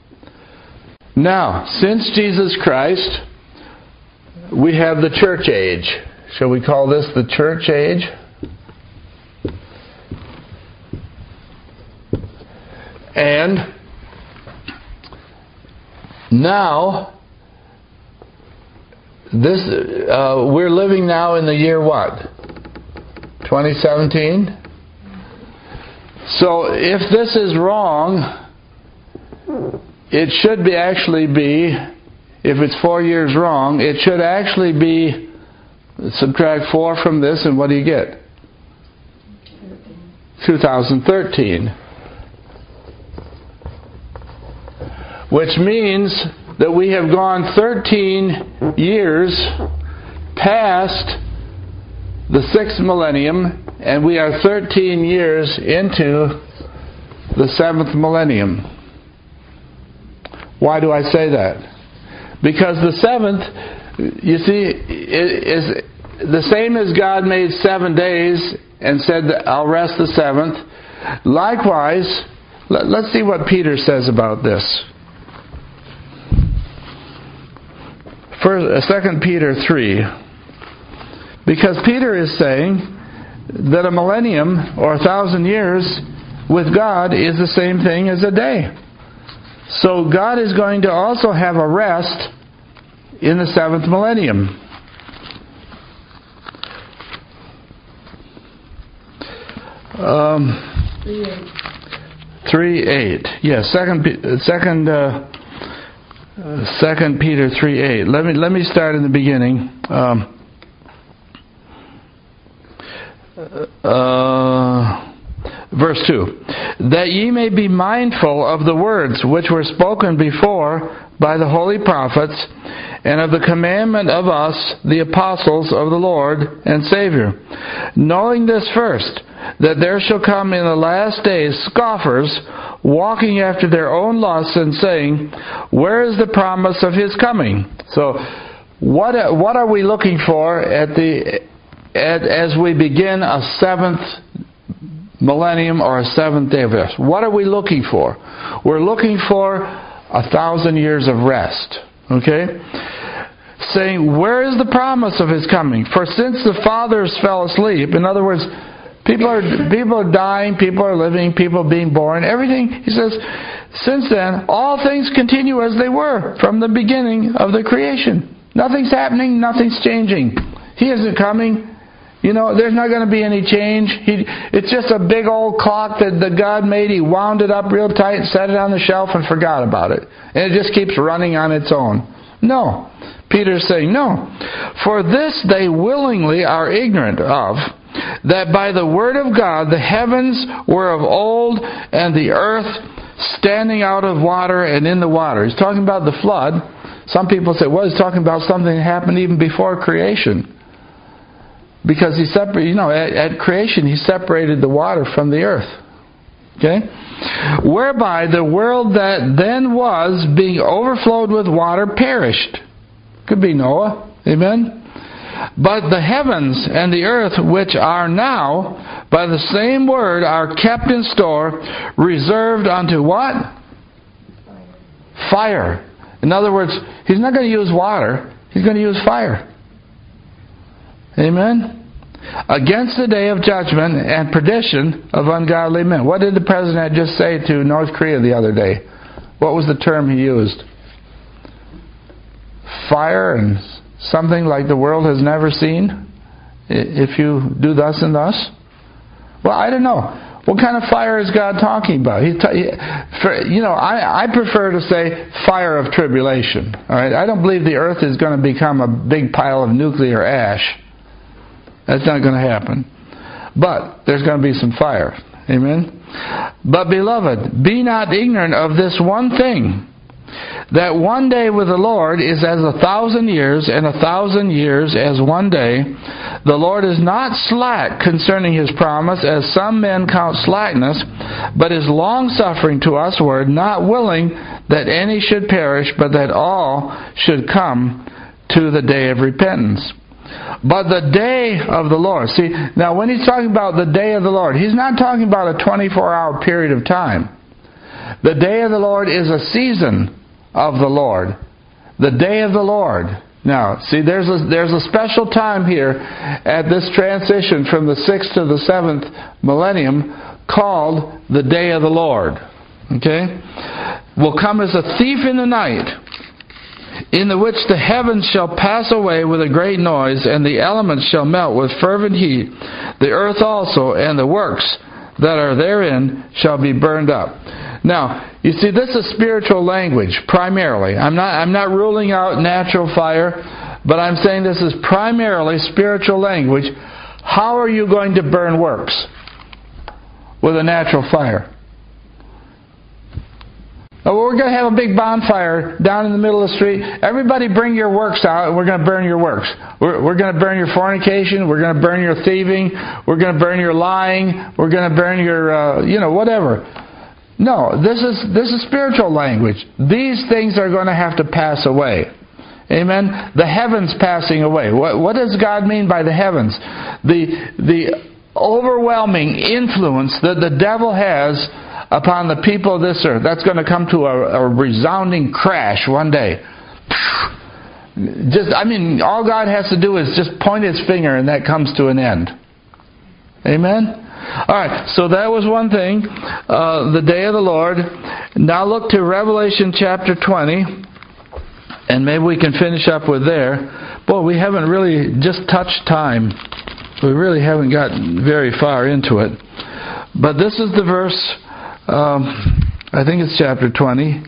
Now, since Jesus Christ, we have the church age. Shall we call this the church age? And now, we're living now in the year what? 2017? So if this is wrong, it should be actually be, if it's 4 years wrong, it should actually be, subtract 4 from this, and what do you get? 2013. Which means that we have gone 13 years past the 6th millennium, and we are 13 years into the 7th millennium. Why do I say that? Because the 7th, you see, is the same as God made 7 days and said that I'll rest the 7th. Likewise, let's see what Peter says about this. 2 Peter 3. Because Peter is saying that a millennium, or 1,000 years, with God is the same thing as a day. So God is going to also have a rest in the 7th millennium. Um, 3:8. Yes, Second Peter 3:8. Let me start in the beginning. Verse 2. That ye may be mindful of the words which were spoken before by the holy prophets, and of the commandment of us, the apostles of the Lord and Savior, knowing this first, that there shall come in the last days scoffers, walking after their own lusts, and saying, where is the promise of his coming? So, what are we looking for as we begin a 7th millennium or a 7th day of rest? What are we looking for? We're looking for 1,000 years of rest. Okay? Saying, where is the promise of his coming? For since the fathers fell asleep, in other words, people are dying, people are living, people being born, everything, he says, since then, all things continue as they were from the beginning of the creation. Nothing's happening, nothing's changing. He isn't coming. You know, there's not going to be any change. It's just a big old clock that God made. He wound it up real tight, set it on the shelf, and forgot about it. And it just keeps running on its own. No. Peter's saying, no. For this they willingly are ignorant of, that by the word of God the heavens were of old, and the earth standing out of water and in the water. He's talking about the flood. Some people say, well, he's talking about something that happened even before creation. Because at creation, he separated the water from the earth. Okay? Whereby the world that then was, being overflowed with water, perished. Could be Noah. Amen? But the heavens and the earth, which are now, by the same word, are kept in store, reserved unto what? Fire. In other words, he's not going to use water. He's going to use fire. Amen? Against the day of judgment and perdition of ungodly men. What did the president just say to North Korea the other day? What was the term he used? Fire and something like the world has never seen? If you do thus and thus? Well, I don't know. What kind of fire is God talking about? I prefer to say fire of tribulation. All right? I don't believe the earth is going to become a big pile of nuclear ash. That's not going to happen. But there's going to be some fire. Amen? But beloved, be not ignorant of this one thing, that one day with the Lord is as 1,000 years, and 1,000 years as one day. The Lord is not slack concerning his promise, as some men count slackness, but is long-suffering to usward, not willing that any should perish, but that all should come to the day of repentance. But the day of the Lord. See, now when he's talking about the day of the Lord, he's not talking about a 24-hour period of time. The day of the Lord is a season of the Lord. The day of the Lord. Now, see, there's a special time here at this transition from the 6th to the 7th millennium called the day of the Lord. Okay? Will come as a thief in the night, in the which the heavens shall pass away with a great noise, and the elements shall melt with fervent heat. The earth also and the works that are therein shall be burned up. Now, you see, this is spiritual language, primarily. I'm not ruling out natural fire, but I'm saying this is primarily spiritual language. How are you going to burn works with a natural fire? We're going to have a big bonfire down in the middle of the street. Everybody bring your works out, and we're going to burn your works. We're going to burn your fornication. We're going to burn your thieving. We're going to burn your lying. We're going to burn your, whatever. No, this is spiritual language. These things are going to have to pass away. Amen? The heavens passing away. What does God mean by the heavens? The overwhelming influence that the devil has upon the people of this earth. That's going to come to a resounding crash one day. All God has to do is just point His finger and that comes to an end. Amen? Alright, so that was one thing. The day of the Lord. Now look to Revelation chapter 20. And maybe we can finish up with there. Boy, we haven't really just touched time. We really haven't gotten very far into it. But this is the verse... I think it's chapter 20.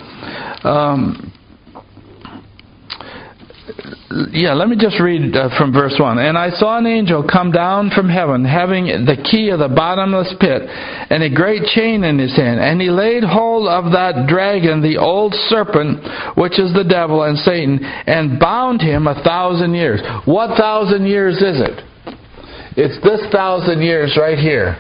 Let me just read from verse 1. And I saw an angel come down from heaven, having the key of the bottomless pit, and a great chain in his hand. And he laid hold of that dragon, the old serpent, which is the devil and Satan, and bound him 1,000 years. What 1,000 years is it? It's this 1,000 years right here.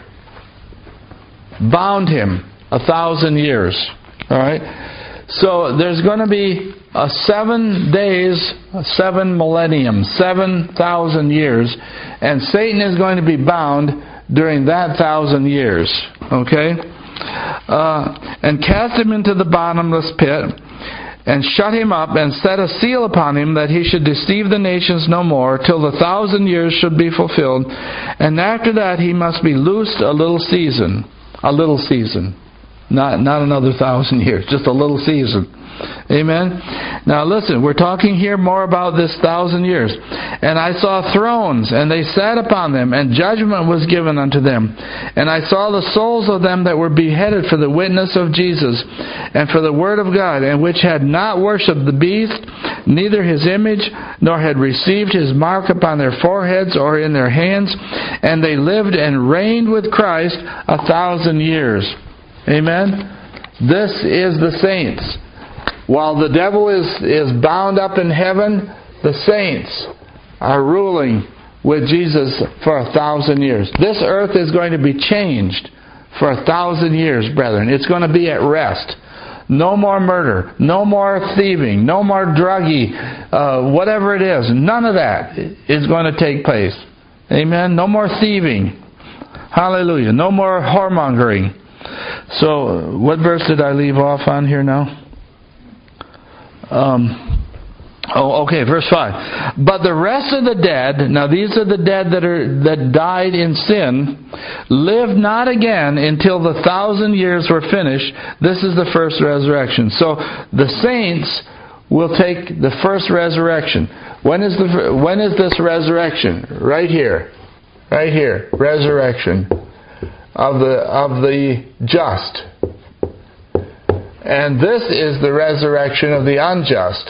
Bound him 1,000 years. Alright? So there's going to be 7 days, 7 millenniums, 7,000 years, and Satan is going to be bound during that 1,000 years. Okay? And cast him into the bottomless pit, and shut him up, and set a seal upon him, that he should deceive the nations no more, till the 1,000 years should be fulfilled. And after that he must be loosed a little season. A little season. Not another 1,000 years, just a little season. Amen? Now listen, we're talking here more about this 1,000 years. And I saw thrones, and they sat upon them, and judgment was given unto them. And I saw the souls of them that were beheaded for the witness of Jesus, and for the word of God, and which had not worshipped the beast, neither his image, nor had received his mark upon their foreheads or in their hands. And they lived and reigned with Christ 1,000 years. Amen? This is the saints. While the devil is bound up in heaven, the saints are ruling with Jesus for 1,000 years. This earth is going to be changed for 1,000 years, brethren. It's going to be at rest. No more murder, no more thieving, no more druggy, whatever it is. None of that is going to take place. Amen? No more thieving. Hallelujah. No more whoremongering. So, what verse did I leave off on here now? Verse 5. But the rest of the dead, now these are the dead that died in sin, lived not again until the 1,000 years were finished. This is the first resurrection. So the saints will take the first resurrection. When is this resurrection? Right here. Right here. Resurrection of the just. And this is the resurrection of the unjust.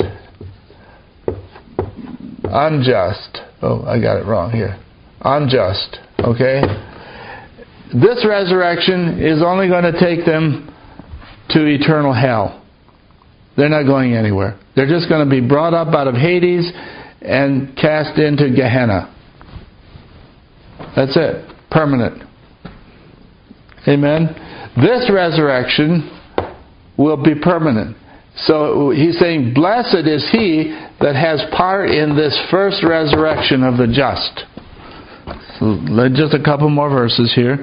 Unjust. Oh, I got it wrong here. Unjust. Okay? This resurrection is only going to take them to eternal hell. They're not going anywhere. They're just going to be brought up out of Hades and cast into Gehenna. That's it. Permanent. Amen? This resurrection will be permanent. So he's saying, blessed is he that has part in this first resurrection of the just. So just a couple more verses here.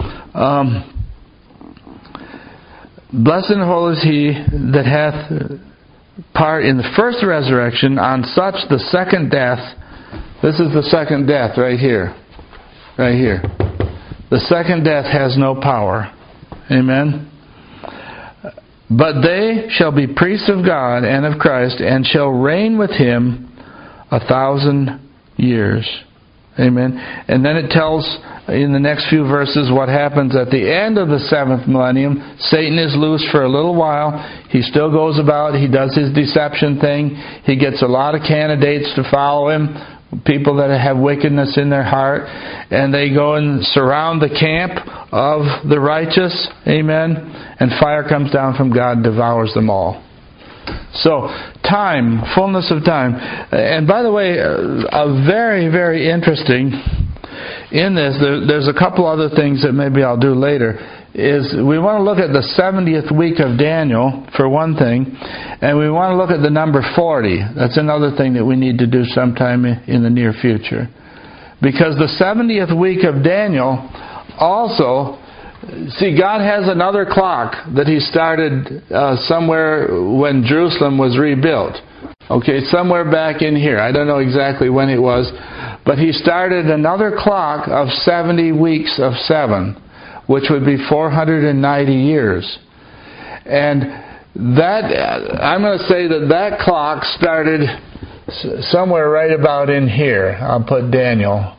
Blessed and holy is he that hath part in the first resurrection. On such the second death. This is the second death right here. Right here. The second death has no power. Amen? But they shall be priests of God and of Christ, and shall reign with him 1,000 years. Amen. And then it tells in the next few verses what happens at the end of the 7th millennium. Satan is loose for a little while. He still goes about. He does his deception thing. He gets a lot of candidates to follow him, people that have wickedness in their heart. And they go and surround the camp of the righteous. Amen. And fire comes down from God and devours them all. So, time, fullness of time. And by the way, a very, very interesting in this, there's a couple other things that maybe I'll do later, is we want to look at the 70th week of Daniel, for one thing, and we want to look at the number 40. That's another thing that we need to do sometime in the near future. Because the 70th week of Daniel also... See, God has another clock that He started somewhere when Jerusalem was rebuilt. Okay, somewhere back in here. I don't know exactly when it was. But He started another clock of 70 weeks of 7, which would be 490 years. And that, I'm going to say that clock started somewhere right about in here. I'll put Daniel.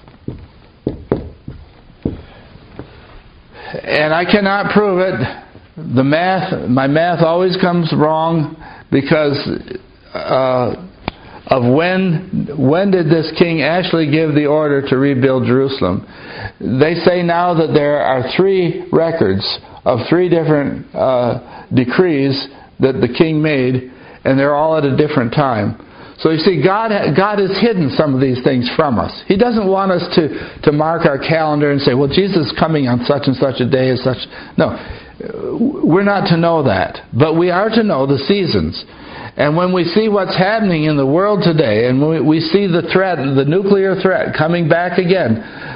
And I cannot prove it. My math always comes wrong because of when did this king actually give the order to rebuild Jerusalem. They say now that there are 3 records of 3 different decrees that the king made, and they're all at a different time. So you see, God has hidden some of these things from us. He doesn't want us to mark our calendar and say, well, Jesus is coming on such and such a day as such. No, we're not to know that. But we are to know the seasons. And when we see what's happening in the world today, and we see the threat, the nuclear threat coming back again,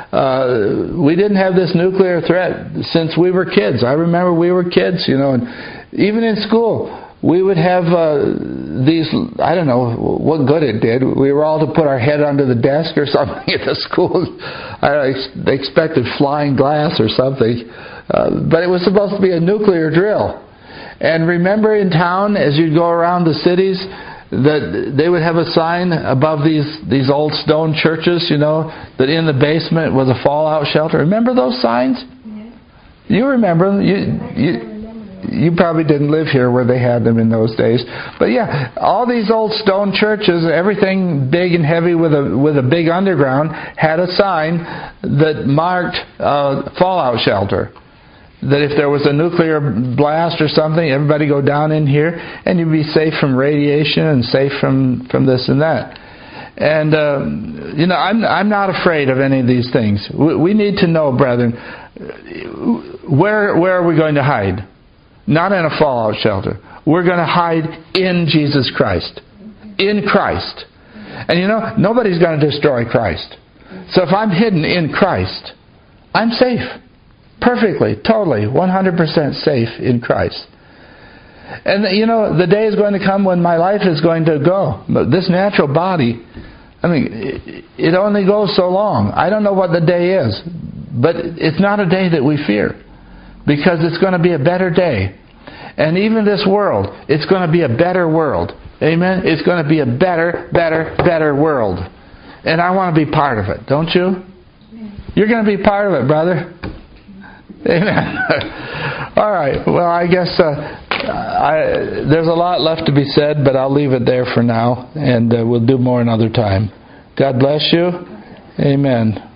we didn't have this nuclear threat since we were kids. I remember we were kids, and even in school, we would have these, I don't know what good it did. We were all to put our head under the desk or something at the school. They expected flying glass or something. But it was supposed to be a nuclear drill. And remember in town, as you'd go around the cities, that they would have a sign above these old stone churches, that in the basement was a fallout shelter. Remember those signs? Yeah. You remember them. You probably didn't live here where they had them in those days. But yeah, all these old stone churches, everything big and heavy with a big underground, had a sign that marked fallout shelter. That if there was a nuclear blast or something, everybody go down in here and you'd be safe from radiation and safe from this and that. And, I'm not afraid of any of these things. We need to know, brethren, where are we going to hide? Not in a fallout shelter. We're going to hide in Jesus Christ. In Christ. And nobody's going to destroy Christ. So if I'm hidden in Christ, I'm safe. Perfectly, totally, 100% safe in Christ. And the day is going to come when my life is going to go. But this natural body, it only goes so long. I don't know what the day is. But it's not a day that we fear. Because it's going to be a better day. And even this world, it's going to be a better world. Amen? It's going to be a better world. And I want to be part of it, don't you? You're going to be part of it, brother. Amen. All right. Well, I guess there's a lot left to be said, but I'll leave it there for now. And we'll do more another time. God bless you. Amen.